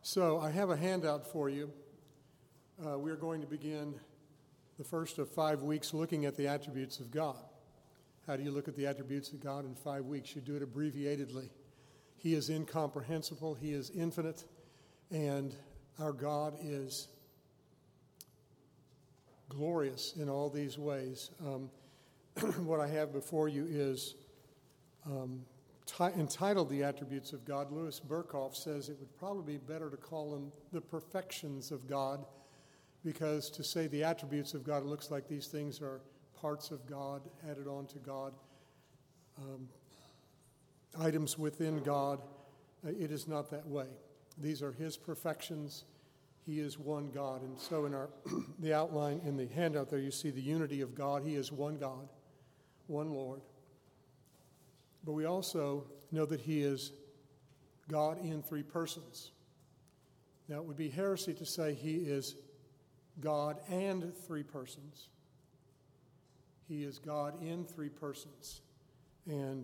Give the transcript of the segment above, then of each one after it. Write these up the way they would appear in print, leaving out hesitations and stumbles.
So I have a handout for you. We're going to begin the first of 5 weeks looking at the attributes of God. How do you look at the attributes of God in 5 weeks? You do it abbreviatedly. He is incomprehensible, He is infinite, and our God is glorious in all these ways. What I have before you is entitled The Attributes of God. Louis Berkhoff says it would probably be better to call them the perfections of God, because to say the attributes of God, it looks like these things are parts of God added on to God, items within God. It is not that way. These are His perfections. He is one God. And so in the outline in the handout there, you see the unity of God. He is one God, one Lord. But we also know that He is God in three persons. Now, it would be heresy to say He is God and three persons. He is God in three persons. And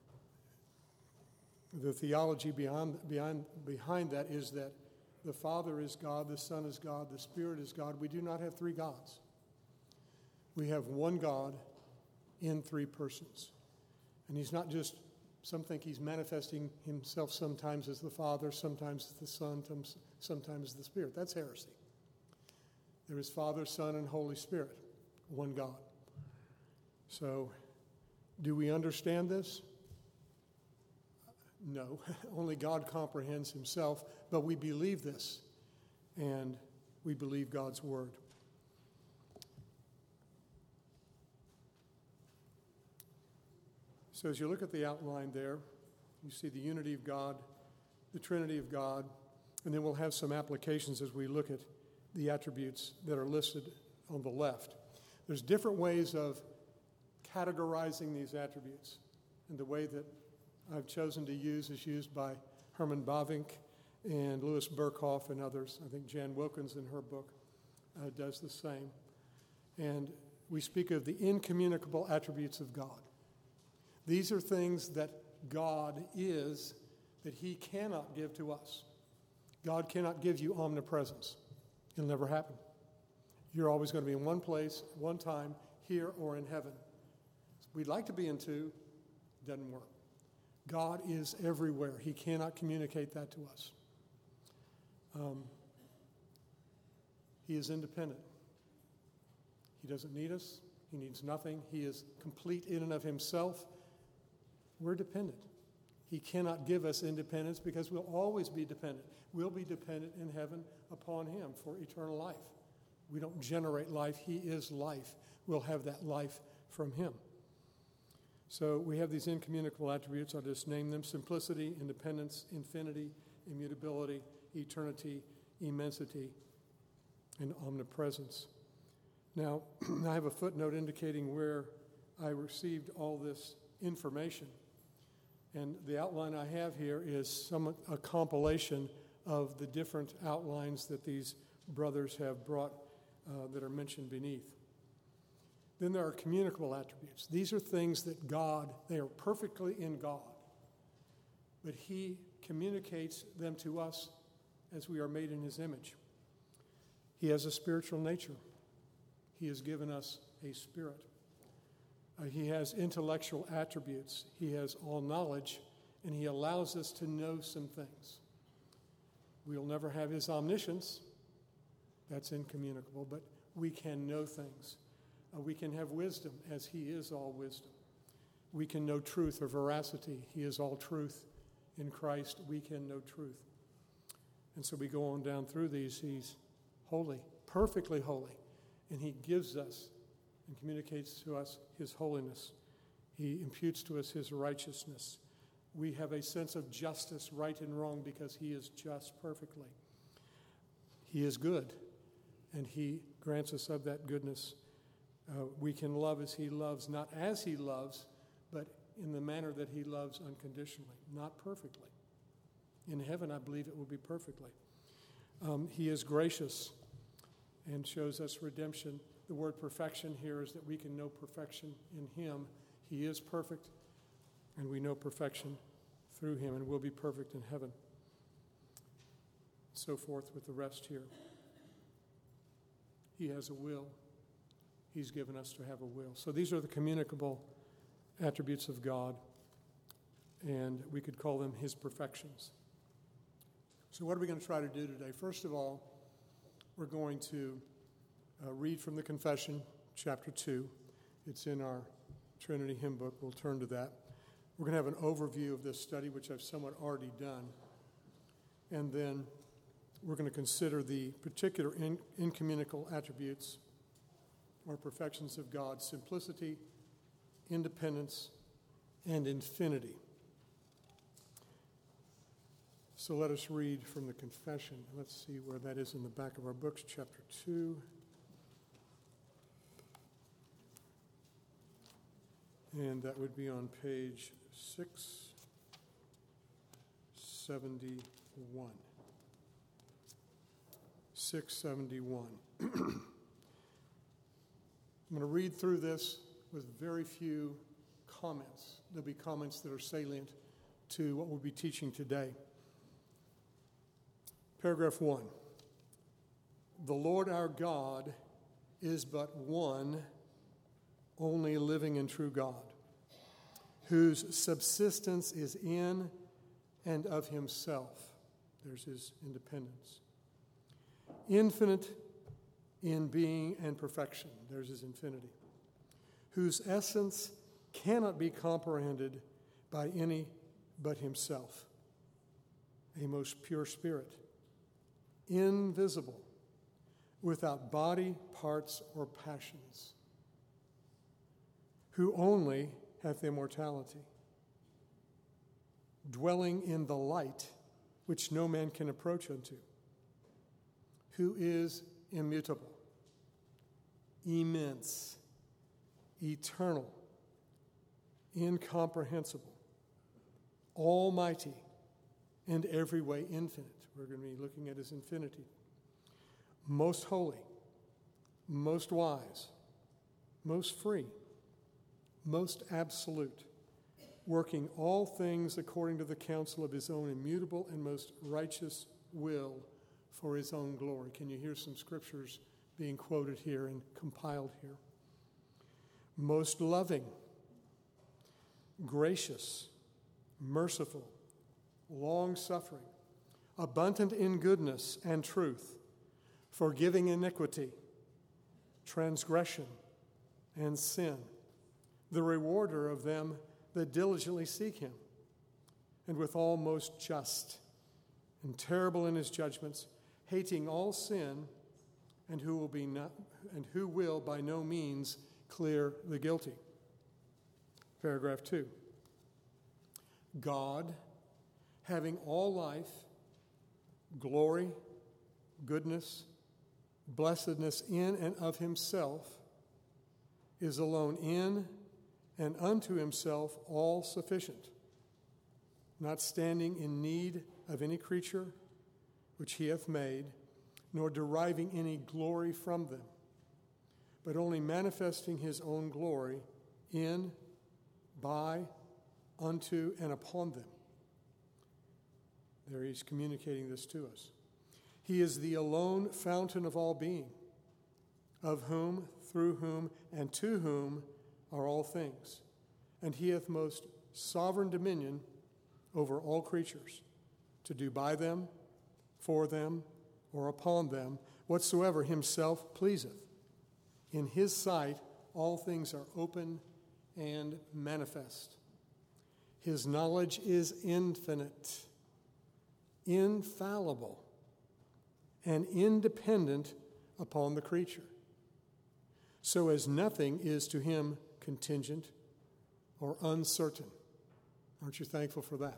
the theology behind that is that the Father is God, the Son is God, the Spirit is God. We do not have three gods. We have one God in three persons. And He's not just, some think He's manifesting Himself sometimes as the Father, sometimes as the Son, sometimes as the Spirit. That's heresy. There is Father, Son, and Holy Spirit, one God. So, do we understand this? No, only God comprehends Himself, but we believe this, and we believe God's Word. So as you look at the outline there, you see the unity of God, the Trinity of God, and then we'll have some applications as we look at the attributes that are listed on the left. There's different ways of categorizing these attributes, and the way that I've chosen to use is used by Herman Bavinck and Louis Berkhoff and others. I think Jan Wilkins in her book does the same. And we speak of the incommunicable attributes of God. These are things that God is that He cannot give to us. God cannot give you omnipresence. It'll never happen. You're always going to be in one place, one time, here or in heaven. We'd like to be in two. Doesn't work. God is everywhere. He cannot communicate that to us. He is independent. He doesn't need us. He needs nothing. He is complete in and of Himself. We're dependent. He cannot give us independence because we'll always be dependent. We'll be dependent in heaven upon Him for eternal life. We don't generate life. He is life. We'll have that life from Him. So we have these incommunicable attributes. I'll just name them: simplicity, independence, infinity, immutability, eternity, immensity, and omnipresence. Now, I have a footnote indicating where I received all this information. And the outline I have here is a compilation of the different outlines that these brothers have brought that are mentioned beneath. Then there are communicable attributes. These are things that God, they are perfectly in God, but He communicates them to us as we are made in His image. He has a spiritual nature. He has given us a spirit. He has intellectual attributes. He has all knowledge, and He allows us to know some things. We'll never have His omniscience. That's incommunicable, but we can know things. We can have wisdom, as He is all wisdom. We can know truth or veracity. He is all truth. In Christ, we can know truth. And so we go on down through these. He's holy, perfectly holy, and He gives us and communicates to us His holiness. He imputes to us His righteousness. We have a sense of justice, right and wrong, because He is just perfectly. He is good, and He grants us of that goodness. We can love as He loves, not as He loves, but in the manner that He loves unconditionally, not perfectly. In heaven, I believe it will be perfectly. He is gracious and shows us redemption. The word perfection here is that we can know perfection in Him. He is perfect, and we know perfection through Him, and we'll be perfect in heaven. so forth with the rest here. He has a will. He's given us to have a will. So these are the communicable attributes of God, and we could call them his perfections. So what are we going to try to do today? First of all, we're going to read from the Confession, chapter 2. It's in our Trinity hymn book. We'll turn to that. We're going to have an overview of this study, which I've somewhat already done. And then we're going to consider the particular incommunicable attributes or perfections of God: simplicity, independence, and infinity. So let us read from the Confession. Let's see where that is in the back of our books, chapter 2. And that would be on page 671. 671. I'm going to read through this with very few comments. There'll be comments that are salient to what we'll be teaching today. Paragraph 1. The Lord our God is but one, only living and true God, whose subsistence is in and of himself. There's his independence. Infinite in being and perfection. There's his infinity. Whose essence cannot be comprehended by any but himself. A most pure spirit. Invisible, without body, parts, or passions. Who only hath immortality. Dwelling in the light, which no man can approach unto. Who is immutable, immense, eternal, incomprehensible, almighty, and every way infinite. We're going to be looking at his infinity. Most holy, most wise, most free, most absolute, working all things according to the counsel of his own immutable and most righteous will, for his own glory. Can you hear some scriptures being quoted here and compiled here? Most loving, gracious, merciful, long-suffering, abundant in goodness and truth, forgiving iniquity, transgression, and sin, the rewarder of them that diligently seek him, and withal most just, and terrible in his judgments, hating all sin, and who will by no means clear the guilty. Paragraph 2. God, having all life, glory, goodness, blessedness in and of himself, is alone in and unto himself all sufficient, not standing in need of any creature which he hath made, nor deriving any glory from them, but only manifesting his own glory in, by, unto, and upon them. There he's communicating this to us. He is the alone fountain of all being, of whom, through whom, and to whom are all things. And he hath most sovereign dominion over all creatures, to do by them, for them, or upon them, whatsoever himself pleaseth. In his sight all things are open and manifest. His knowledge is infinite, infallible, and independent upon the creature, so as nothing is to him contingent or uncertain. Aren't you thankful for that?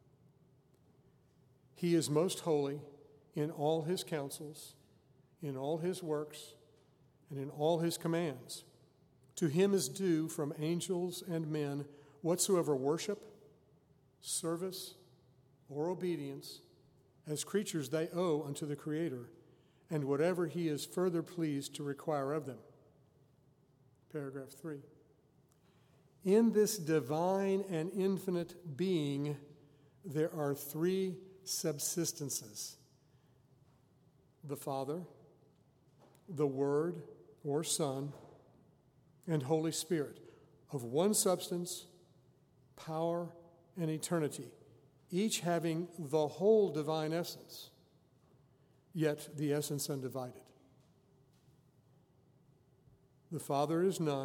He is most holy in all his counsels, in all his works, and in all his commands. To him is due from angels and men whatsoever worship, service, or obedience, as creatures they owe unto the Creator, and whatever he is further pleased to require of them. Paragraph 3. In this divine and infinite being, there are three subsistences, the Father, the Word or Son, and Holy Spirit, of one substance, power, and eternity, each having the whole divine essence, yet the essence undivided. The Father is of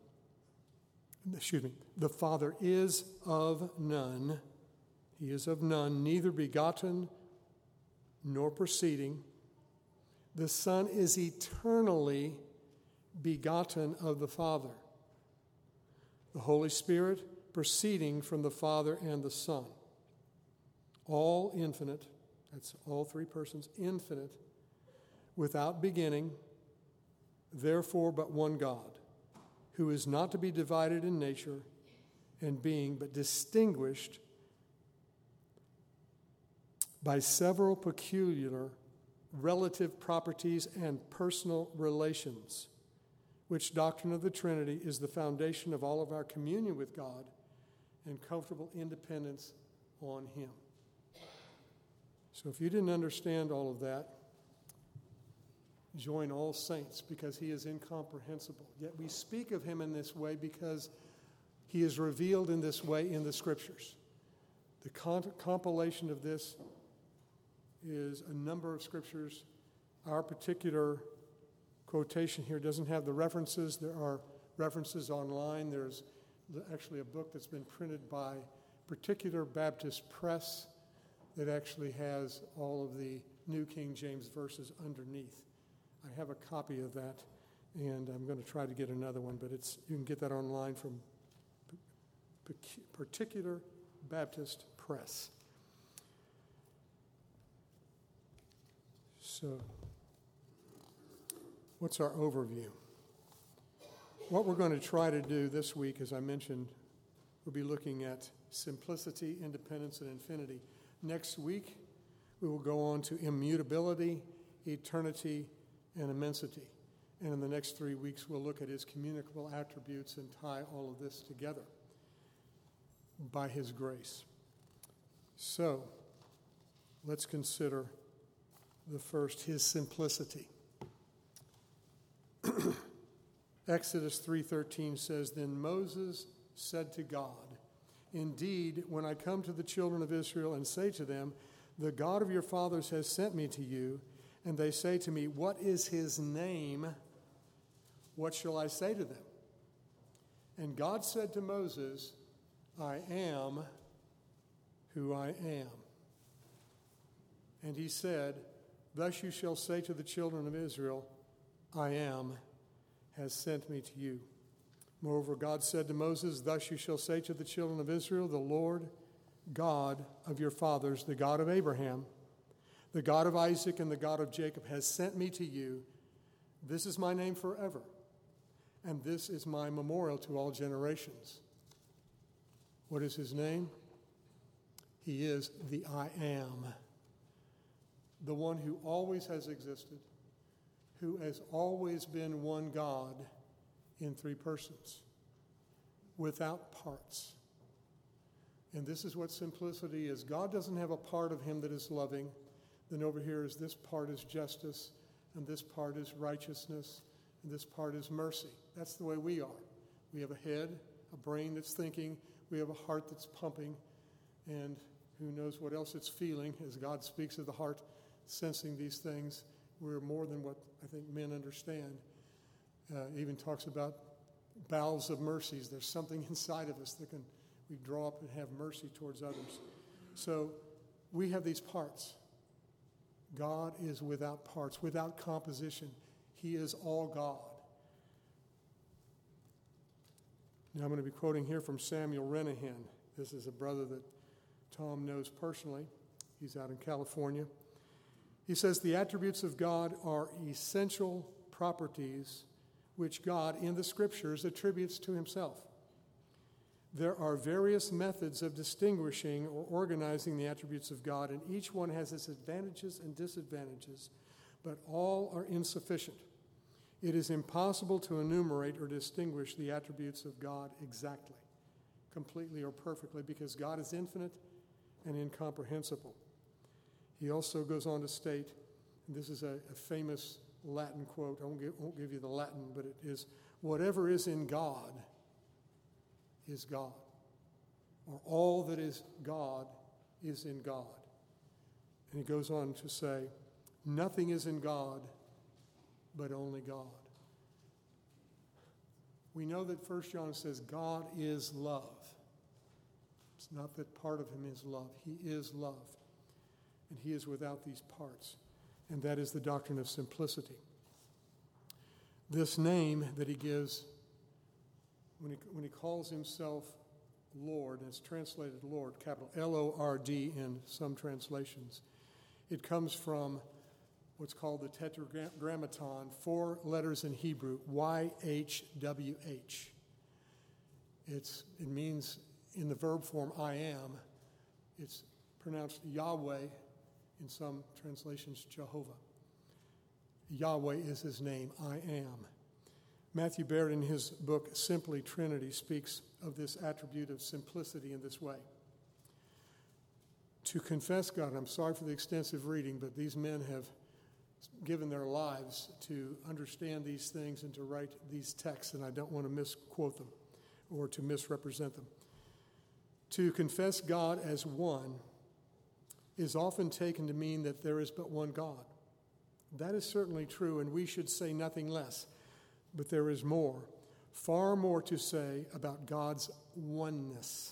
none. He is of none, neither begotten nor proceeding. The Son is eternally begotten of the Father. The Holy Spirit proceeding from the Father and the Son. All infinite, that's all three persons, infinite, without beginning, therefore but one God, who is not to be divided in nature and being, but distinguished by several peculiar relative properties and personal relations, which doctrine of the Trinity is the foundation of all of our communion with God and comfortable independence on Him. So if you didn't understand all of that, join all saints, because He is incomprehensible. Yet we speak of Him in this way because He is revealed in this way in the Scriptures. The compilation of this is a number of Scriptures. Our particular quotation here doesn't have the references. There are references online. There's actually a book that's been printed by Particular Baptist Press that actually has all of the New King James verses underneath. I have a copy of that, and I'm going to try to get another one, but you can get that online from Particular Baptist Press. So, what's our overview? What we're going to try to do this week, as I mentioned, we'll be looking at simplicity, independence, and infinity. Next week, we will go on to immutability, eternity, and immensity. And in the next 3 weeks, we'll look at His communicable attributes and tie all of this together by His grace. So, let's consider the first, His simplicity. Exodus 3:13 says, "Then Moses said to God, 'Indeed, when I come to the children of Israel and say to them, the God of your fathers has sent me to you, and they say to me, what is His name? What shall I say to them?' And God said to Moses, I am who I am. And He said, thus you shall say to the children of Israel, I am has sent me to you. Moreover, God said to Moses, thus you shall say to the children of Israel, the Lord God of your fathers, the God of Abraham, the God of Isaac, and the God of Jacob has sent me to you. This is my name forever, and this is my memorial to all generations." What is His name? He is the I Am, the one who always has existed, who has always been one God in three persons, without parts. And this is what simplicity is. God doesn't have a part of Him that is loving. Then over here is this part is justice, and this part is righteousness, and this part is mercy. That's the way we are. We have a head, a brain that's thinking, we have a heart that's pumping, and who knows what else it's feeling as God speaks of the heart, sensing these things. We're more than what I think men understand. Even talks about bowels of mercies. There's something inside of us that we draw up and have mercy towards others. So we have these parts. God is without parts, without composition. He is all God. Now I'm going to be quoting here from Samuel Renahan. This is a brother that Tom knows personally. He's out in California. He says, the attributes of God are essential properties which God in the Scriptures attributes to Himself. There are various methods of distinguishing or organizing the attributes of God, and each one has its advantages and disadvantages, but all are insufficient. It is impossible to enumerate or distinguish the attributes of God exactly, completely or perfectly, because God is infinite and incomprehensible. He also goes on to state, And this is a famous Latin quote. I won't give you the Latin, but it is, whatever is in God is God. Or all that is God is in God. And he goes on to say, nothing is in God but only God. We know that 1 John says God is love. It's not that part of him is love. He is love. And he is without these parts. And that is the doctrine of simplicity. This name that he gives, when he calls himself Lord, and it's translated Lord, capital L-O-R-D in some translations, it comes from what's called the Tetragrammaton, 4 letters in Hebrew, Y-H-W-H. It means, in the verb form, I am. It's pronounced Yahweh, in some translations, Jehovah. Yahweh is his name, I am. Matthew Baird, in his book, Simply Trinity, speaks of this attribute of simplicity in this way. To confess God, and I'm sorry for the extensive reading, but these men have given their lives to understand these things and to write these texts, and I don't want to misquote them or to misrepresent them. To confess God as one is often taken to mean that there is but one God. That is certainly true, and we should say nothing less. But there is more, far more to say about God's oneness.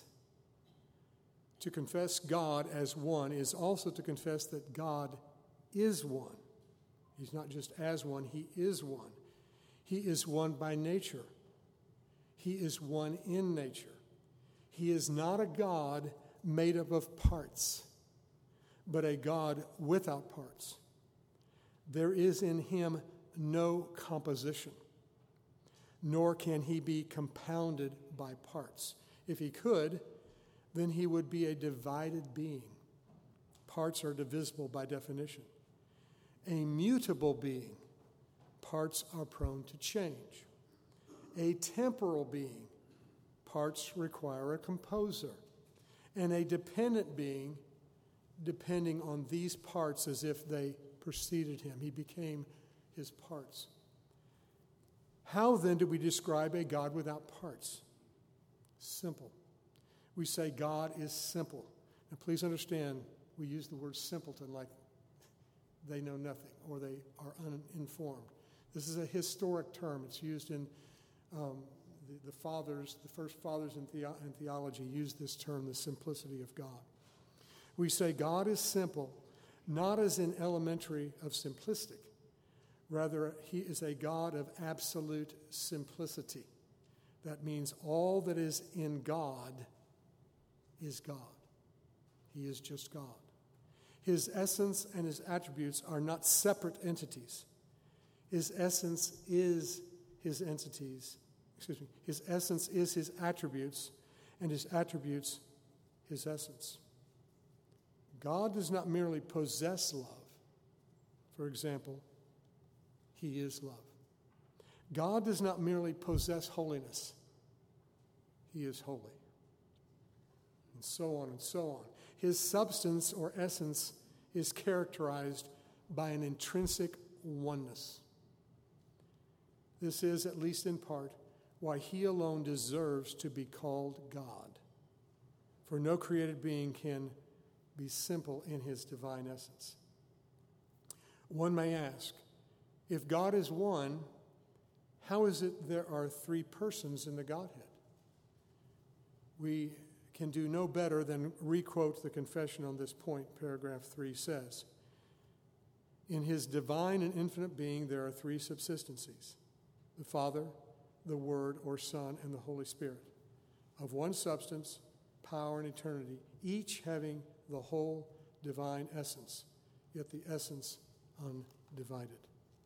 To confess God as one is also to confess that God is one. He's not just as one, he is one. He is one by nature. He is one in nature. He is not a God made up of parts, but a God without parts. There is in him no composition, nor can he be compounded by parts. If he could, then he would be a divided being. Parts are divisible by definition. A mutable being. Parts are prone to change. A temporal being. Parts require a composer. And a dependent being, depending on these parts as if they preceded him. He became his parts. How then do we describe a God without parts? Simple. We say God is simple. Now please understand, we use the word simpleton like they know nothing or they are uninformed. This is a historic term. It's used in the first fathers in theology used this term, the simplicity of God. We say God is simple, not as in elementary of simplistic. Rather, he is a God of absolute simplicity. That means all that is in God is God. He is just God. His essence and his attributes are not separate entities. His essence is his entities. His essence is his attributes, and his attributes his essence. God does not merely possess love. For example, he is love. God does not merely possess holiness. He is holy. And so on and so on. His substance or essence is characterized by an intrinsic oneness. This is, at least in part, why he alone deserves to be called God. For no created being can be simple in his divine essence. One may ask, if God is one, how is it there are 3 persons in the Godhead? We can do no better than requote the confession on this point. Paragraph 3 says, in his divine and infinite being there are 3 subsistencies: the Father, the Word or Son, and the Holy Spirit, of one substance, power, and eternity, each having the whole divine essence, yet the essence undivided.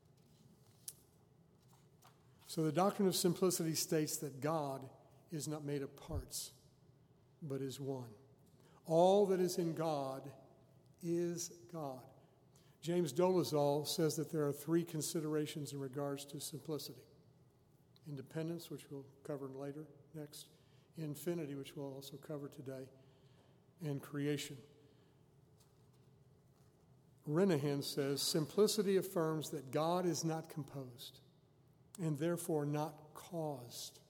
So the doctrine of simplicity states that God is not made of parts, but is one. All that is in God is God. James Dolezal says that there are 3 considerations in regards to simplicity: independence, which we'll cover later, next; infinity, which we'll also cover today; and creation. Renahan says, simplicity affirms that God is not composed and therefore not caused.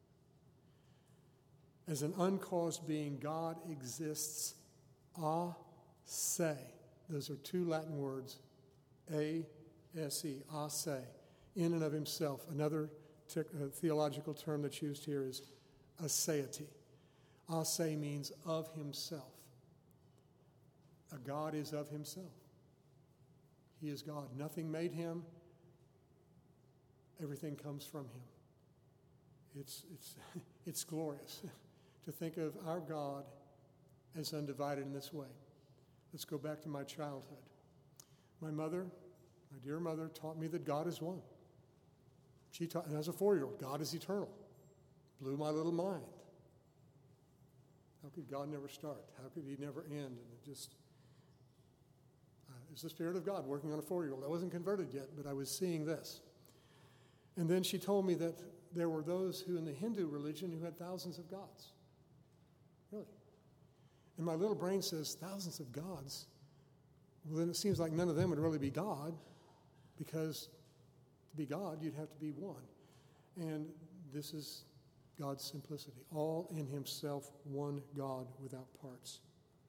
As an uncaused being, God exists a se. Those are two Latin words, a-s-e, a se, in and of himself. Another theological term that's used here is aseity. Ase means of himself. A God is of himself. He is God. Nothing made him. Everything comes from him. It's glorious to think of our God as undivided in this way. Let's go back to my childhood. My mother, my dear mother, taught me that God is one. She taught, and as a 4-year-old, God is eternal. Blew my little mind. How could God never start? How could he never end? And it was the Spirit of God working on a 4-year-old. I wasn't converted yet, but I was seeing this. And then she told me that there were those who in the Hindu religion who had thousands of gods. Really. And my little brain says, thousands of gods? Well, then it seems like none of them would really be God, because to be God, you'd have to be one. And this is God's simplicity. All in himself, one God without parts.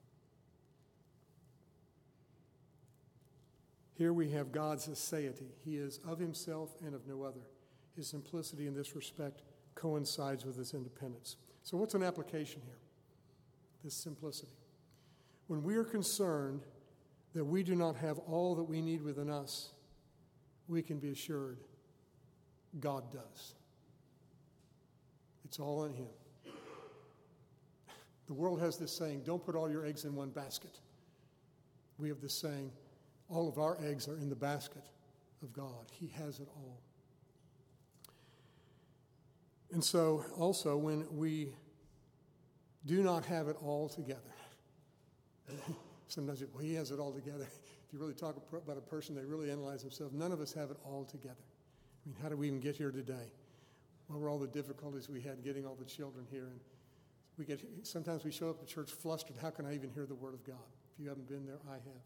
Here we have God's aseity. He is of himself and of no other. His simplicity in this respect coincides with his independence. So what's an application here? This simplicity. When we are concerned that we do not have all that we need within us, we can be assured God does. It's all in him. The world has this saying, don't put all your eggs in one basket. We have this saying, all of our eggs are in the basket of God. He has it all. And so, also, when we do not have it all together, sometimes he has it all together. If you really talk about a person, they really analyze themselves. None of us have it all together. I mean, how did we even get here today? What were all the difficulties we had getting all the children here? And sometimes we show up at church flustered. How can I even hear the Word of God? If you haven't been there, I have.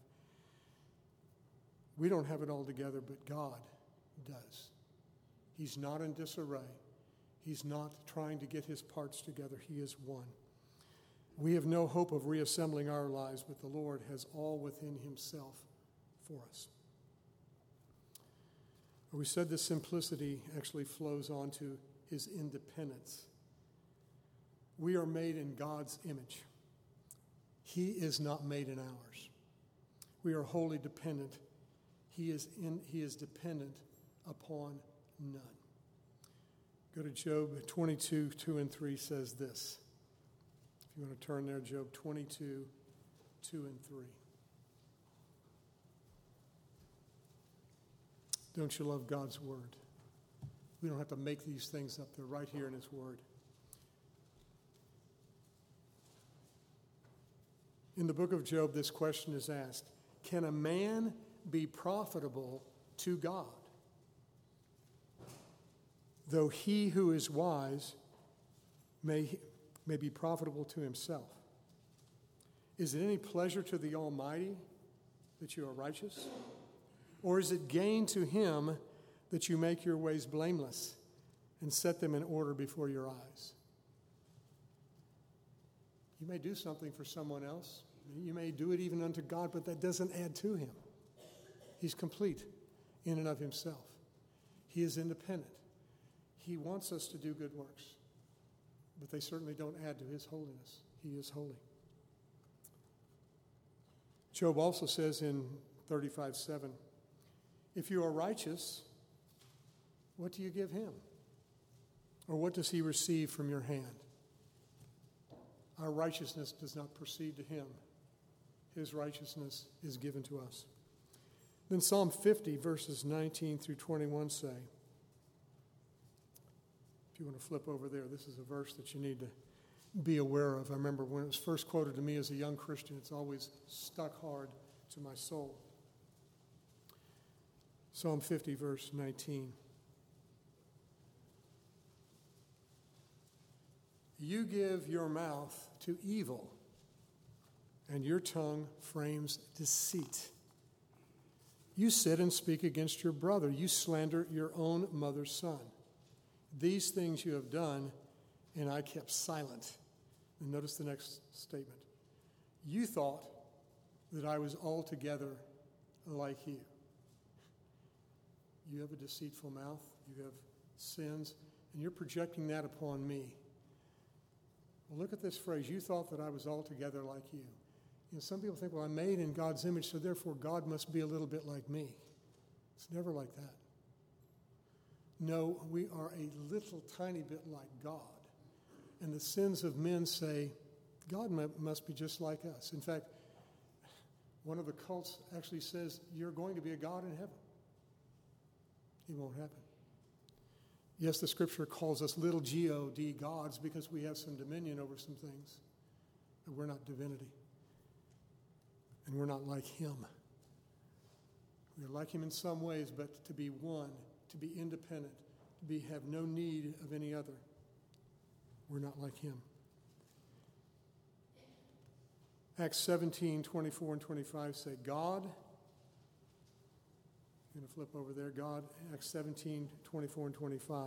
We don't have it all together, but God does. He's not in disarray. He's not trying to get his parts together. He is one. We have no hope of reassembling our lives, but the Lord has all within himself for us. We said this simplicity actually flows on to his independence. We are made in God's image. He is not made in ours. We are wholly dependent. He is dependent upon none. Go to Job 22, 2 and 3 says this. If you want to turn there, Job 22, 2 and 3. Don't you love God's word? We don't have to make these things up. They're right here in his word. In the book of Job, this question is asked, can a man be profitable to God, though he who is wise may be profitable to himself? Is it any pleasure to the Almighty that you are righteous? Or is it gain to him that you make your ways blameless and set them in order before your eyes? You may do something for someone else. You may do it even unto God, but that doesn't add to him. He's complete in and of himself. He is independent. He wants us to do good works, but they certainly don't add to his holiness. He is holy. Job also says in 35:7, if you are righteous, what do you give him? Or what does he receive from your hand? Our righteousness does not proceed to him. His righteousness is given to us. Then Psalm 50, verses 19 through 21 say, if you want to flip over there, this is a verse that you need to be aware of. I remember when it was first quoted to me as a young Christian, it's always stuck hard to my soul. Psalm 50, verse 19. You give your mouth to evil, and your tongue frames deceit. You sit and speak against your brother. You slander your own mother's son. These things you have done, and I kept silent. And notice the next statement. You thought that I was altogether like you. You have a deceitful mouth. You have sins, and you're projecting that upon me. Well, look at this phrase. You thought that I was altogether like you. You know, some people think, well, I'm made in God's image, so therefore God must be a little bit like me. It's never like that. No, we are a little tiny bit like God. And the sins of men say, God must be just like us. In fact, one of the cults actually says, you're going to be a God in heaven. It won't happen. Yes, the scripture calls us little G-O-D gods because we have some dominion over some things. But we're not divinity. And we're not like him. We're like him in some ways, but to be one, to be independent, to have no need of any other. We're not like him. Acts 17, 24 and 25 say, God, I'm going to flip over there, God, Acts 17, 24 and 25.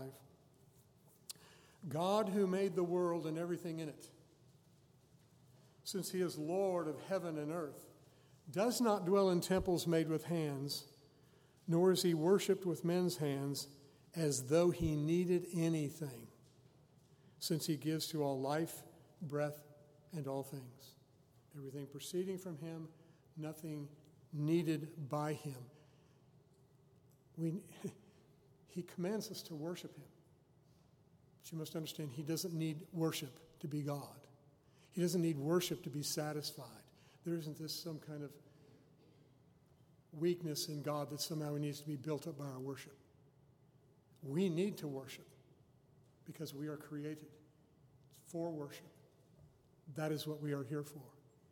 God who made the world and everything in it, since he is Lord of heaven and earth, does not dwell in temples made with hands, nor is he worshipped with men's hands as though he needed anything, since he gives to all life, breath, and all things. Everything proceeding from him, nothing needed by him. He commands us to worship him. But you must understand, he doesn't need worship to be God. He doesn't need worship to be satisfied. There isn't this some kind of weakness in God that somehow he needs to be built up by our worship. We need to worship because we are created for worship. That is what we are here for.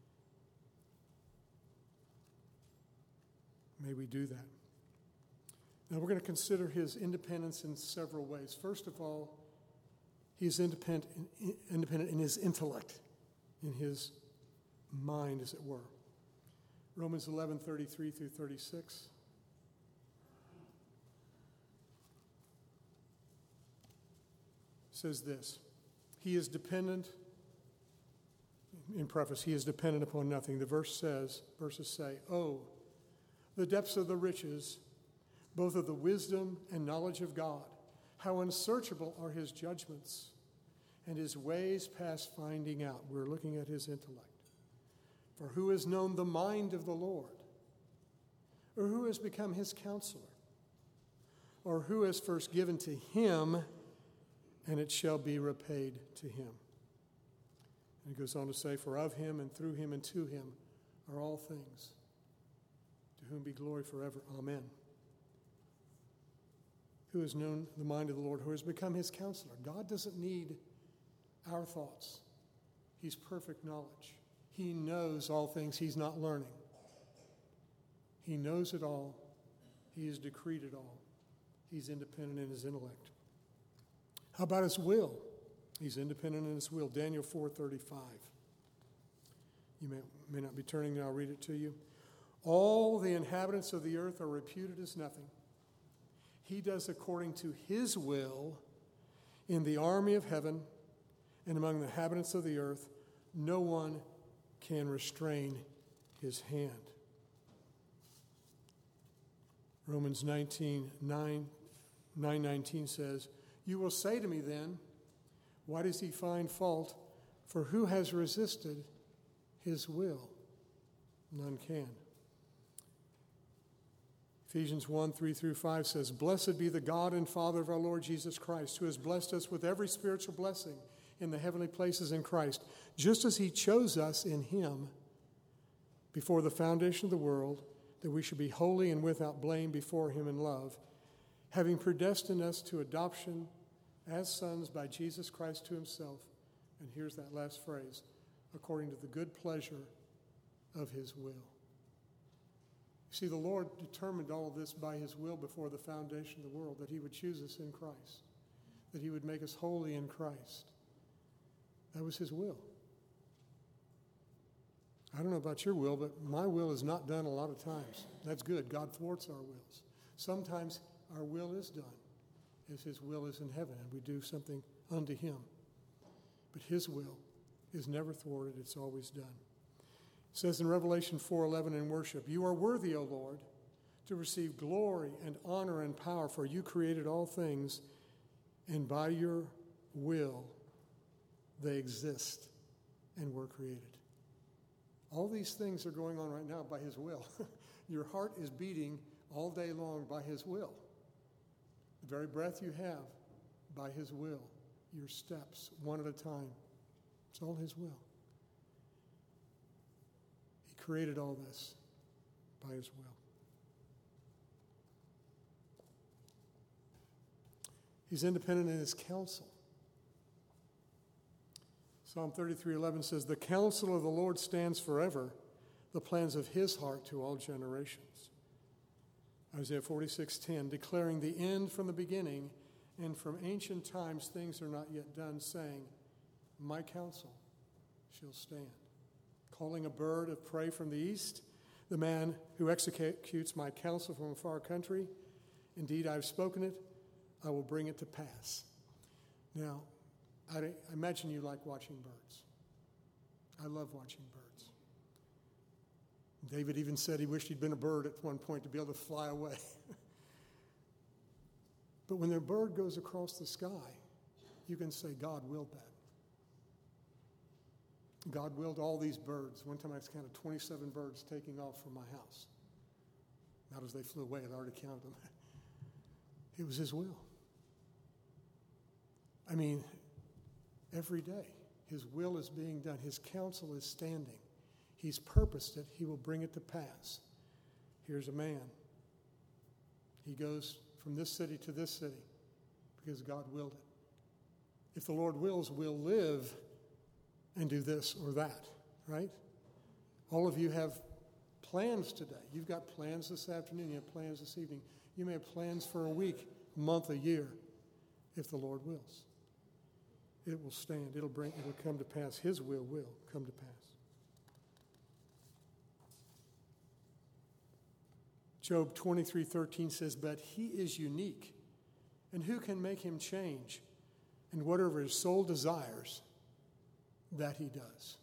May we do that. Now we're going to consider his independence in several ways. First of all, he is independent in his intellect, in his mind, as it were. Romans 11, 33 through 36. Says this, he is dependent, in preface, he is dependent upon nothing. The verses say, oh, the depths of the riches, both of the wisdom and knowledge of God. How unsearchable are his judgments and his ways past finding out. We're looking at his intellect. For who has known the mind of the Lord? Or who has become his counselor? Or who has first given to him, and it shall be repaid to him? And he goes on to say, for of him and through him and to him are all things, to whom be glory forever. Amen. Who has known the mind of the Lord? Who has become his counselor? God doesn't need our thoughts. He's perfect knowledge. He knows all things he's not learning. He knows it all. He has decreed it all. He's independent in his intellect. How about his will? He's independent in his will. Daniel 4:35. You may not be turning there. I'll read it to you. All the inhabitants of the earth are reputed as nothing. He does according to his will in the army of heaven and among the inhabitants of the earth. No one can restrain his hand. Romans 9:19 says, you will say to me then, why does he find fault? For who has resisted his will? None can. Ephesians 1:3 through 5 says, blessed be the God and Father of our Lord Jesus Christ, who has blessed us with every spiritual blessing in the heavenly places in Christ, just as he chose us in him before the foundation of the world, that we should be holy and without blame before him in love, having predestined us to adoption as sons by Jesus Christ to himself. And here's that last phrase, according to the good pleasure of his will. You see, the Lord determined all of this by his will before the foundation of the world, that he would choose us in Christ, that he would make us holy in Christ. That was his will. I don't know about your will, but my will is not done a lot of times. That's good. God thwarts our wills. Sometimes our will is done as his will is in heaven, and we do something unto him. But his will is never thwarted. It's always done. It says in Revelation 4:11 in worship, "You are worthy, O Lord, to receive glory and honor and power, for you created all things, and by your will they exist and were created." All these things are going on right now by his will. Your heart is beating all day long by his will. The very breath you have, by his will. Your steps, one at a time. It's all his will. He created all this by his will. He's independent in his counsel. Psalm 33:11 says, "The counsel of the Lord stands forever, the plans of his heart to all generations." Isaiah 46:10, "Declaring the end from the beginning, and from ancient times things are not yet done, saying, my counsel shall stand. Calling a bird of prey from the east, the man who executes my counsel from a far country. Indeed, I have spoken it, I will bring it to pass." Now, I imagine you like watching birds. I love watching birds. David even said he wished he'd been a bird at one point to be able to fly away. But when their bird goes across the sky, you can say, God willed that. God willed all these birds. One time I counted 27 birds taking off from my house. Not as they flew away, I'd already counted them. It was his will. I mean, every day, his will is being done. His counsel is standing. He's purposed it. He will bring it to pass. Here's a man. He goes from this city to this city because God willed it. If the Lord wills, we'll live and do this or that, right? All of you have plans today. You've got plans this afternoon. You have plans this evening. You may have plans for a week, a month, a year, if the Lord wills. It will stand. It'll come to pass. His will come to pass. Job 23:13 says, "But he is unique, and who can make him change? And whatever his soul desires, that he does."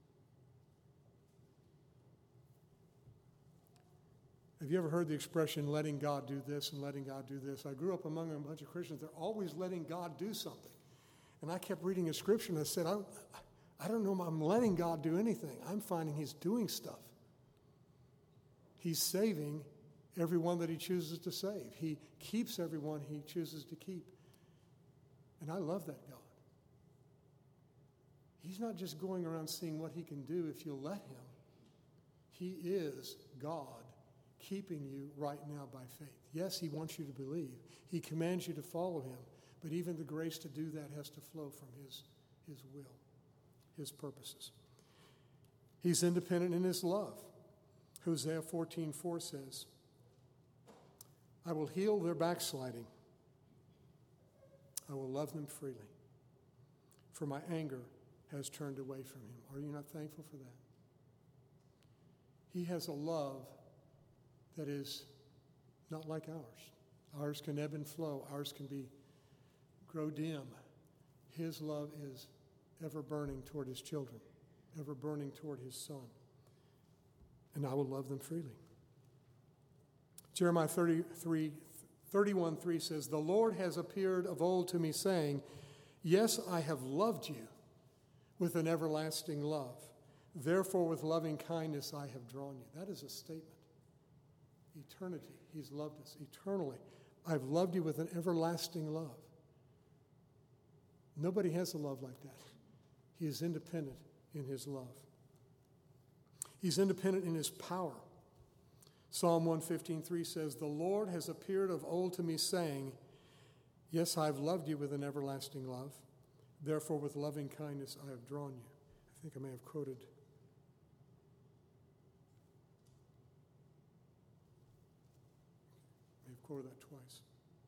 Have you ever heard the expression, letting God do this and letting God do this? I grew up among a bunch of Christians. They're always letting God do something. And I kept reading a scripture and I said, I don't know if I'm letting God do anything. I'm finding he's doing stuff. He's saving everyone that he chooses to save. He keeps everyone he chooses to keep. And I love that God. He's not just going around seeing what he can do if you'll let him. He is God keeping you right now by faith. Yes, he wants you to believe. He commands you to follow him. But even the grace to do that has to flow from his will, his purposes. He's independent in his love. Hosea 14:4 says, "I will heal their backsliding. I will love them freely. For my anger has turned away from him." Are you not thankful for that? He has a love that is not like ours. Ours can ebb and flow. Ours can grow dim. His love is ever burning toward his children, ever burning toward his son. And I will love them freely. Jeremiah 31:3 says, "The Lord has appeared of old to me, saying, yes, I have loved you with an everlasting love. Therefore, with loving kindness I have drawn you." That is a statement. Eternity. He's loved us eternally. I've loved you with an everlasting love. Nobody has a love like that. He is independent in his love. He's independent in his power. Psalm 115:3 says, "The Lord has appeared of old to me, saying, yes, I have loved you with an everlasting love. Therefore, with loving kindness I have drawn you." I think I may have quoted that twice.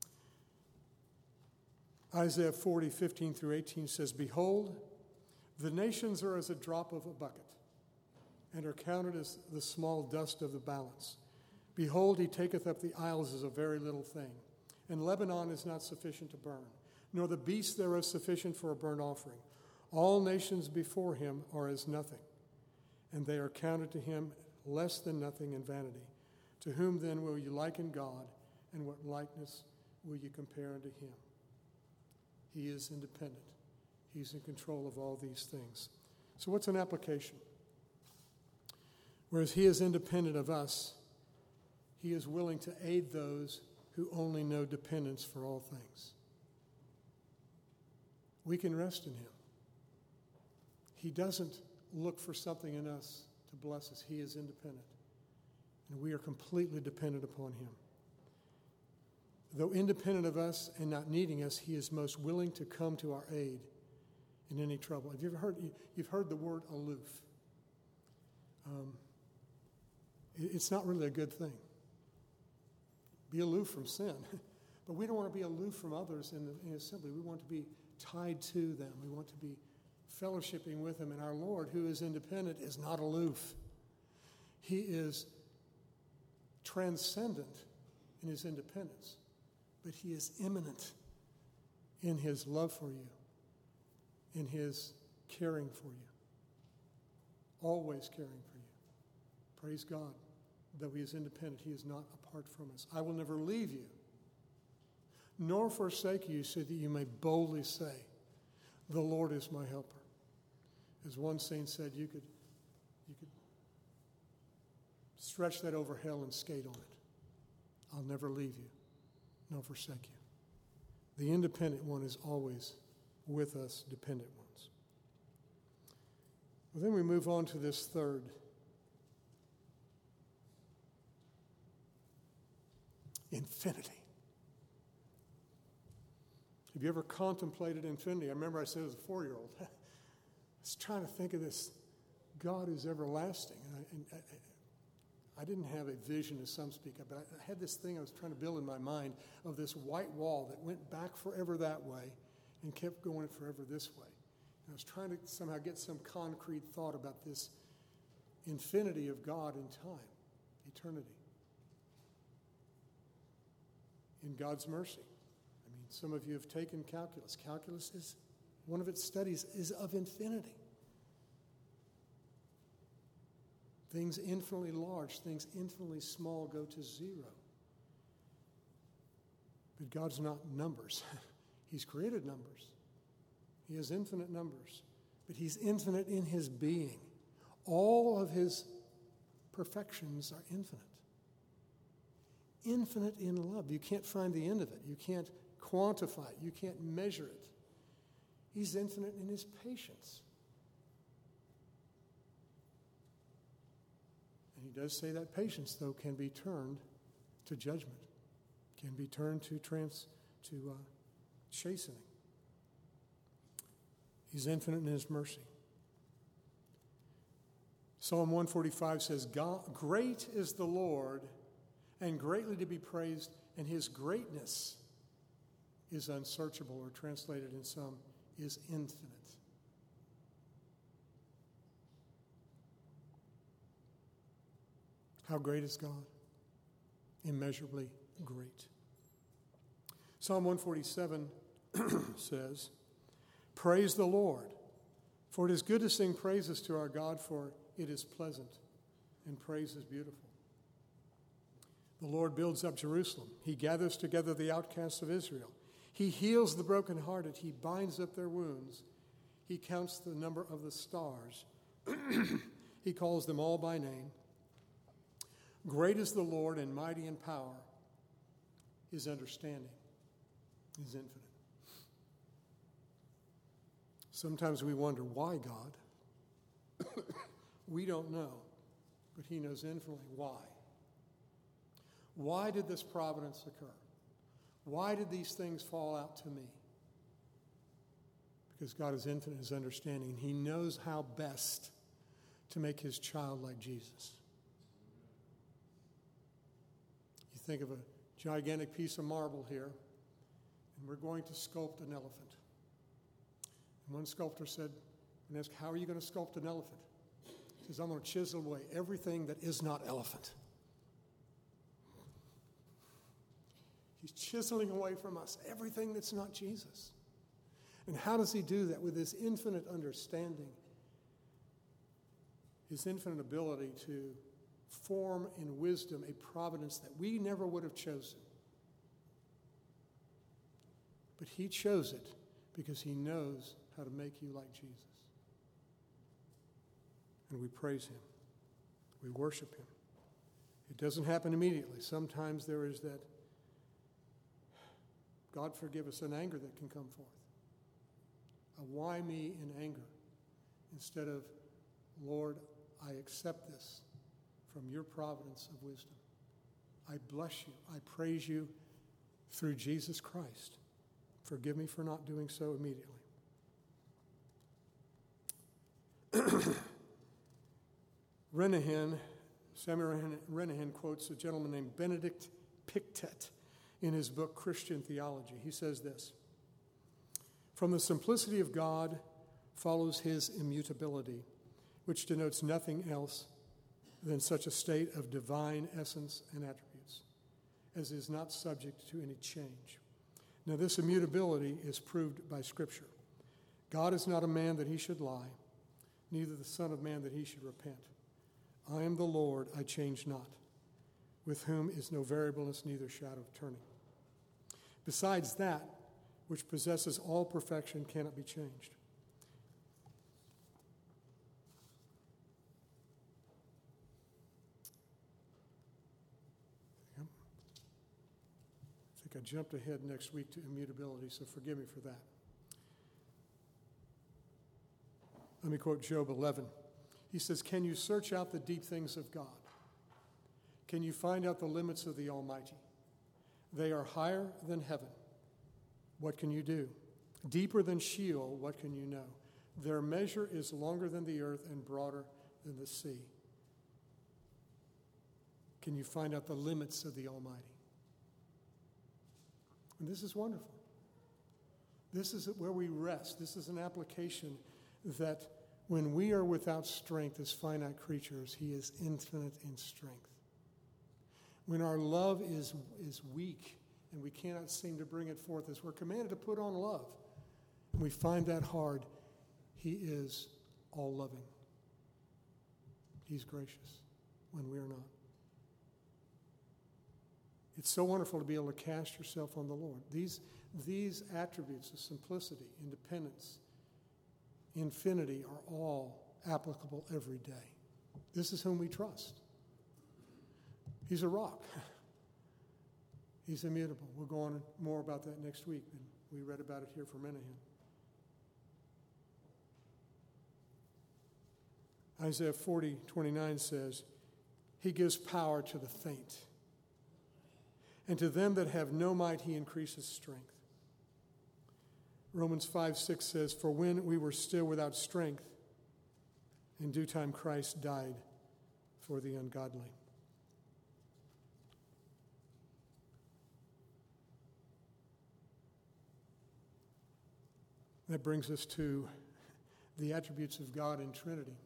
Isaiah 40:15-18 says, "Behold, the nations are as a drop of a bucket, and are counted as the small dust of the balance. Behold, he taketh up the isles as a very little thing, and Lebanon is not sufficient to burn, nor the beasts thereof sufficient for a burnt offering. All nations before him are as nothing, and they are counted to him less than nothing in vanity. To whom then will you liken God, and what likeness will you compare unto him? He is independent. He's in control of all these things. So what's an application? Whereas he is independent of us, he is willing to aid those who only know dependence for all things. We can rest in him. He doesn't look for something in us to bless us. He is independent. And we are completely dependent upon him. Though independent of us and not needing us, he is most willing to come to our aid in any trouble. Have you ever heard, you've heard the word aloof. It's not really a good thing. Be aloof from sin. But we don't want to be aloof from others in assembly. We want to be tied to them. We want to be fellowshipping with them. And our Lord, who is independent, is not aloof. He is transcendent in his independence, but he is immanent in his love for you, in his caring for you, always caring for you. Praise God. Though he is independent, he is not apart from us. I will never leave you, nor forsake you, so that you may boldly say, the Lord is my helper. As one saint said, you could stretch that over hell and skate on it. I'll never leave you, nor forsake you. The independent one is always with us, dependent ones. Well, then we move on to this third. Infinity. Have you ever contemplated infinity? I remember I said as a 4-year-old, I was trying to think of this God who's everlasting. And I didn't have a vision, as some speak of, but I had this thing I was trying to build in my mind of this white wall that went back forever that way and kept going forever this way. And I was trying to somehow get some concrete thought about this infinity of God in time, eternity. In God's mercy. I mean, some of you have taken calculus. Calculus is, one of its studies is of infinity. Things infinitely large, things infinitely small go to zero. But God's not numbers. He's created numbers. He has infinite numbers. But he's infinite in his being. All of his perfections are infinite. Infinite in love. You can't find the end of it. You can't quantify it. You can't measure it. He's infinite in his patience. And he does say that patience, though, can be turned to judgment, can be turned to chastening. He's infinite in his mercy. Psalm 145 says, "Great is the Lord, and greatly to be praised, and his greatness is unsearchable," or translated in some, is infinite. How great is God? Immeasurably great. Psalm 147 says, "Praise the Lord, for it is good to sing praises to our God, for it is pleasant, and praise is beautiful. The Lord builds up Jerusalem. He gathers together the outcasts of Israel. He heals the brokenhearted. He binds up their wounds. He counts the number of the stars. He calls them all by name. Great is the Lord and mighty in power. His understanding is infinite." Sometimes we wonder, why God? We don't know, but he knows infinitely why. Why did this providence occur? Why did these things fall out to me? Because God is infinite in his understanding, and he knows how best to make his child like Jesus. You think of a gigantic piece of marble here, and we're going to sculpt an elephant. And one sculptor said, and asked, "How are you going to sculpt an elephant?" He He says, I'm going to chisel away everything that is not elephant. He's chiseling away from us everything that's not Jesus. And how does he do that? With his infinite understanding, his infinite ability to form in wisdom a providence that we never would have chosen. But he chose it because he knows how to make you like Jesus. And we praise him. We worship him. It doesn't happen immediately. Sometimes there is that, God forgive us, an anger that can come forth. A why me in anger instead of, Lord, I accept this from your providence of wisdom. I bless you. I praise you through Jesus Christ. Forgive me for not doing so immediately. Samuel Renihan quotes a gentleman named Benedict Pictet in his book Christian Theology. He says this: from the simplicity of God follows his immutability, which denotes nothing else than such a state of divine essence and attributes as is not subject to any change. Now, this immutability is proved by Scripture. God is not a man that he should lie, neither the Son of Man that he should repent. I am the Lord, I change not, with whom is no variableness, neither shadow of turning. Besides, that which possesses all perfection cannot be changed. I think I jumped ahead next week to immutability, so forgive me for that. Let me quote Job 11. He says, can you search out the deep things of God? Can you find out the limits of the Almighty? They are higher than heaven. What can you do? Deeper than Sheol, what can you know? Their measure is longer than the earth and broader than the sea. Can you find out the limits of the Almighty? And this is wonderful. This is where we rest. This is an application that when we are without strength as finite creatures, he is infinite in strength. When our love is weak and we cannot seem to bring it forth as we're commanded to put on love, and we find that hard, he is all-loving. He's gracious when we are not. It's so wonderful to be able to cast yourself on the Lord. These attributes of simplicity, independence, infinity are all applicable every day. This is whom we trust. He's a rock. He's immutable. We'll go on more about that next week, and we read about it here from Menahem. Isaiah 40:29 says, he gives power to the faint, and to them that have no might he increases strength. Romans 5:6 says, for when we were still without strength, in due time Christ died for the ungodly. That brings us to the attributes of God in Trinity.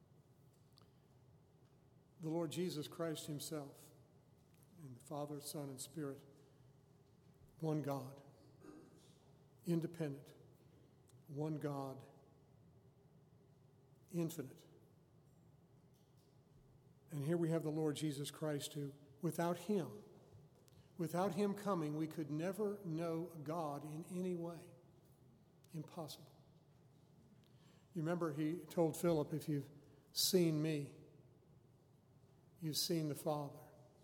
The Lord Jesus Christ himself, and the Father, Son, and Spirit, one God, independent, one God, infinite. And here we have the Lord Jesus Christ who, without him coming, we could never know God in any way. Impossible. You remember he told Philip, if you've seen me, you've seen the Father.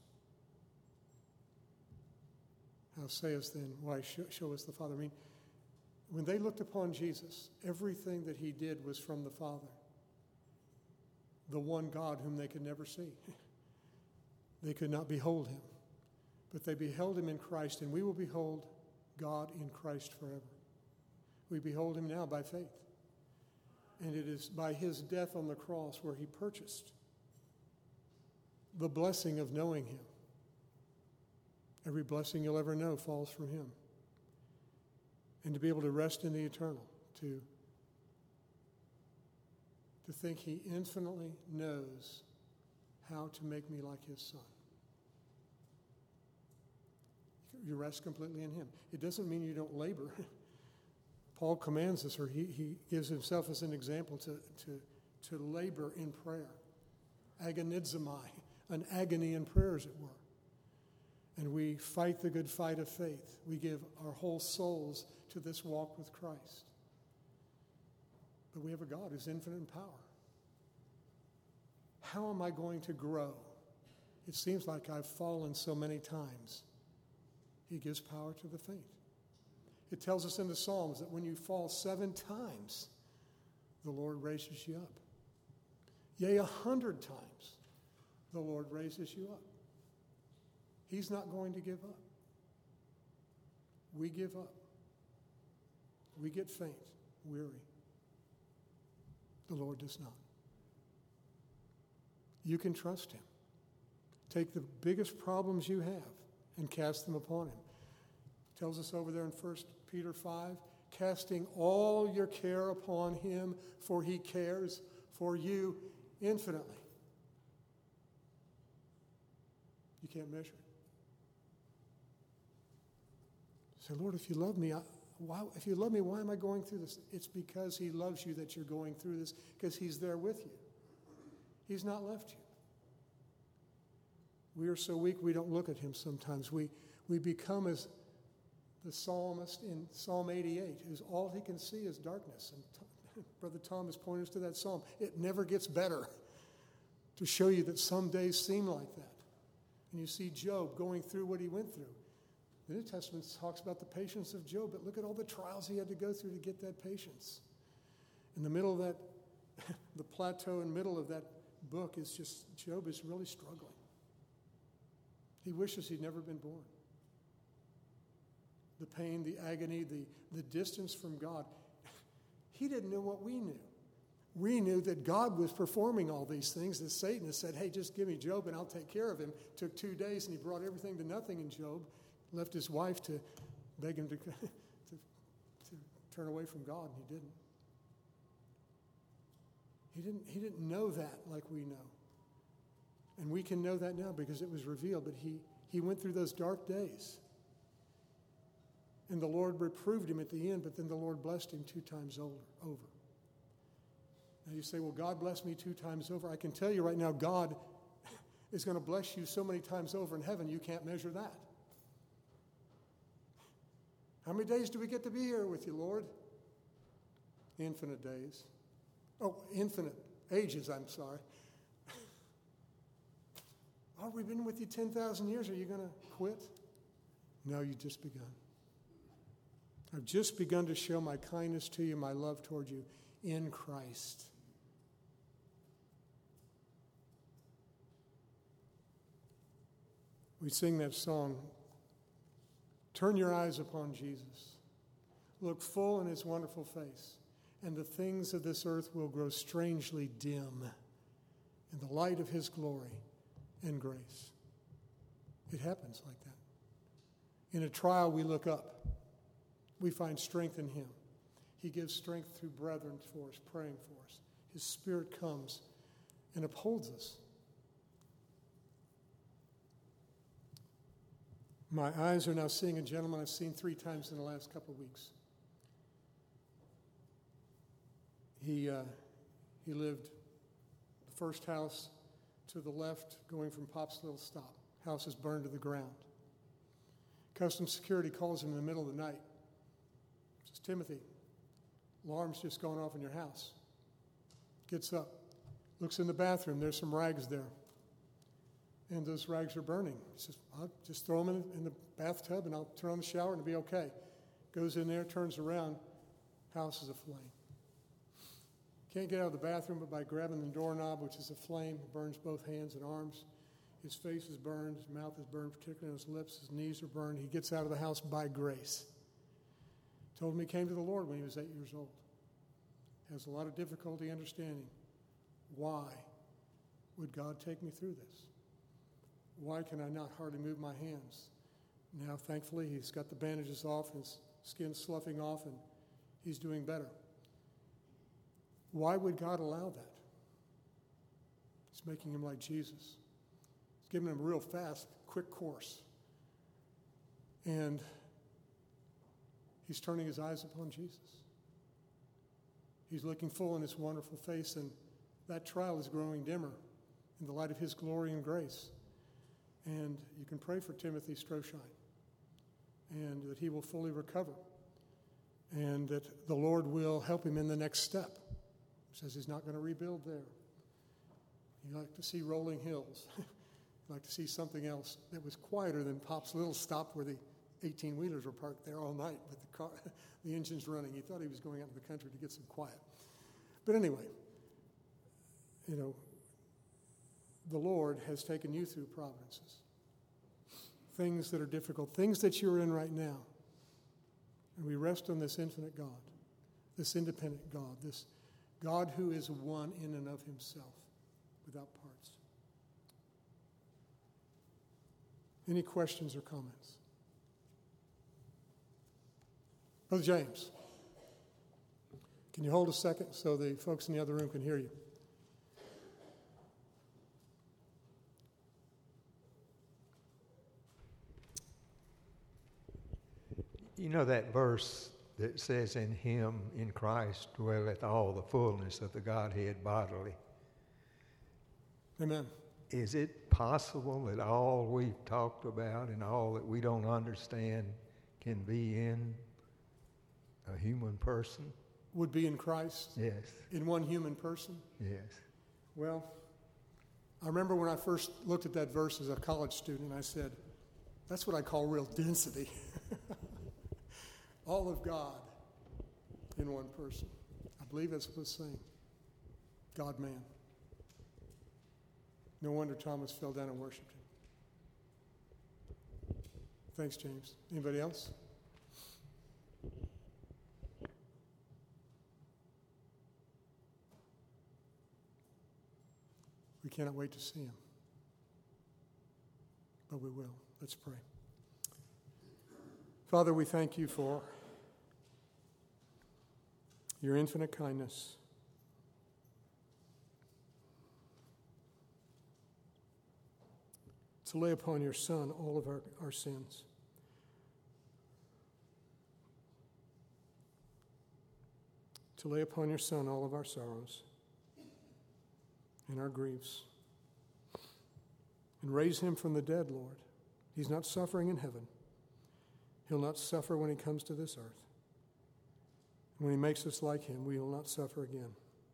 How sayest then, why show us the Father? I mean, when they looked upon Jesus, everything that he did was from the Father, the one God whom they could never see. They could not behold him, but they beheld him in Christ, and we will behold God in Christ forever. We behold him now by faith. And it is by his death on the cross where he purchased the blessing of knowing him. Every blessing you'll ever know falls from him. And to be able to rest in the eternal, to to think he infinitely knows how to make me like his son. You rest completely in him. It doesn't mean you don't labor. Paul commands us, or he gives himself as an example to labor in prayer. Agonizomai, an agony in prayer, as it were. And we fight the good fight of faith. We give our whole souls to this walk with Christ. But we have a God who's infinite in power. How am I going to grow? It seems like I've fallen so many times. He gives power to the faint. It tells us in the Psalms that when you fall 7 times, the Lord raises you up. Yea, 100 times, the Lord raises you up. He's not going to give up. We give up. We get faint, weary. The Lord does not. You can trust him. Take the biggest problems you have and cast them upon him. It tells us over there in 1 Peter 5, casting all your care upon him, for he cares for you infinitely. You can't measure it. Say, Lord, if you love me, why am I going through this? It's because he loves you that you're going through this, because he's there with you. He's not left you. We are so weak we don't look at him sometimes. We become as the psalmist in Psalm 88, who's all he can see is darkness. And Brother Tom is pointing us to that psalm. It never gets better, to show you that some days seem like that. And you see Job going through what he went through. The New Testament talks about the patience of Job, but look at all the trials he had to go through to get that patience. In the middle of that, the plateau in the middle of that book is just, Job is really struggling. He wishes he'd never been born. The pain, the agony, the distance from God. He didn't know what we knew. We knew that God was performing all these things, that Satan has said, hey, just give me Job and I'll take care of him. Took 2 days and he brought everything to nothing in Job. Left his wife to beg him to turn away from God, and he didn't. He didn't know that like we know. And we can know that now because it was revealed. But he went through those dark days. And the Lord reproved him at the end, but then the Lord blessed him 2 times over. Now you say, well, God blessed me 2 times over. I can tell you right now, God is going to bless you so many times over in heaven, you can't measure that. How many days do we get to be here with you, Lord? Infinite days. Oh, infinite ages, I'm sorry. Oh, we've been with you 10,000 years. Are you going to quit? No, you've just begun. I've just begun to show my kindness to you, my love toward you in Christ. We sing that song, turn your eyes upon Jesus. Look full in his wonderful face, and the things of this earth will grow strangely dim in the light of his glory and grace. It happens like that. In a trial, we look up. We find strength in him. He gives strength through brethren for us, praying for us. His Spirit comes and upholds us. My eyes are now seeing a gentleman I've seen 3 times in the last couple of weeks. He lived the first house to the left, going from Pop's Little Stop. House is burned to the ground. Customs security calls him in the middle of the night. Says, Timothy, alarm's just going off in your house. Gets up, looks in the bathroom. There's some rags there. And those rags are burning. He says, I'll just throw them in the bathtub and I'll turn on the shower and it'll be okay. Goes in there, turns around, house is aflame. Can't get out of the bathroom but by grabbing the doorknob, which is aflame. It burns both hands and arms. His face is burned, his mouth is burned, particularly his lips, his knees are burned. He gets out of the house by grace. Told him he came to the Lord when he was 8 years old. Has a lot of difficulty understanding why would God take me through this? Why can I not hardly move my hands? Now, thankfully, he's got the bandages off, his skin's sloughing off, and he's doing better. Why would God allow that? He's making him like Jesus. He's giving him a real fast, quick course. And he's turning his eyes upon Jesus. He's looking full in his wonderful face, and that trial is growing dimmer in the light of his glory and grace. And you can pray for Timothy Stroshine, and that he will fully recover, and that the Lord will help him in the next step. He says he's not going to rebuild there. He'd like to see rolling hills. He'd like to see something else that was quieter than Pop's little stop where the 18-wheelers were parked there all night, but the engine's running. He thought he was going out to the country to get some quiet. But anyway, the Lord has taken you through providences, things that are difficult, things that you're in right now. And we rest on this infinite God, this independent God, this God who is one in and of himself, without parts. Any questions or comments? Brother James, can you hold a second so the folks in the other room can hear you? You know that verse that says, in him, in Christ, dwelleth all the fullness of the Godhead bodily. Amen. Is it possible that all we've talked about and all that we don't understand can be in a human person? Would be in Christ? Yes. In one human person? Yes. Well, I remember when I first looked at that verse as a college student, I said, that's what I call real density. All of God in one person. I believe that's what it's saying. God-man. No wonder Thomas fell down and worshipped him. Thanks, James. Anybody else? We cannot wait to see him. But we will. Let's pray. Father, we thank you for your infinite kindness. To lay upon your Son all of our sins. To lay upon your Son all of our sorrows and our griefs. And raise him from the dead, Lord. He's not suffering in heaven. He'll not suffer when he comes to this earth. When he makes us like him, we will not suffer again.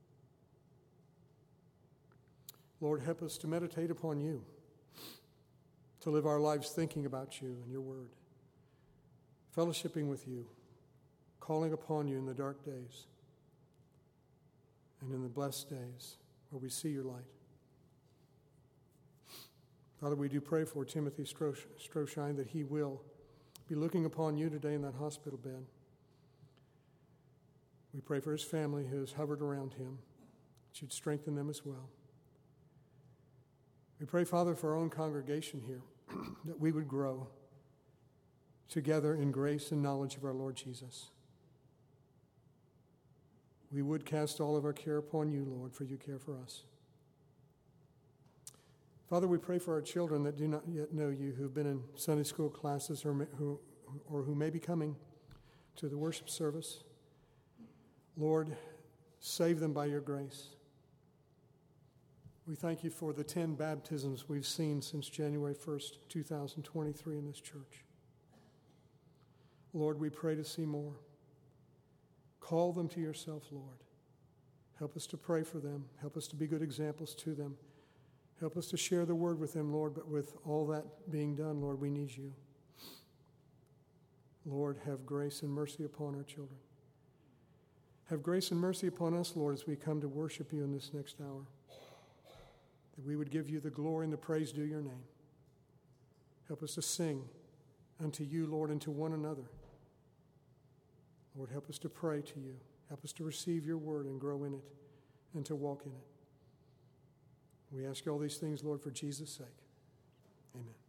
Lord, help us to meditate upon you, to live our lives thinking about you and your word, fellowshipping with you, calling upon you in the dark days and in the blessed days where we see your light. Father, we do pray for Timothy Stroshine that he will be looking upon you today in that hospital bed. We pray for his family who has hovered around him, that you'd strengthen them as well. We pray, Father, for our own congregation here, that we would grow together in grace and knowledge of our Lord Jesus. We would cast all of our care upon you, Lord, for you care for us. Father, we pray for our children that do not yet know you, who've been in Sunday school classes or who may be coming to the worship service. Lord, save them by your grace. We thank you for the 10 baptisms we've seen since January 1st, 2023 in this church. Lord, we pray to see more. Call them to yourself, Lord. Help us to pray for them. Help us to be good examples to them. Help us to share the word with them, Lord, but with all that being done, Lord, we need you. Lord, have grace and mercy upon our children. Have grace and mercy upon us, Lord, as we come to worship you in this next hour. That we would give you the glory and the praise due your name. Help us to sing unto you, Lord, and to one another. Lord, help us to pray to you. Help us to receive your word and grow in it and to walk in it. We ask all these things, Lord, for Jesus' sake. Amen.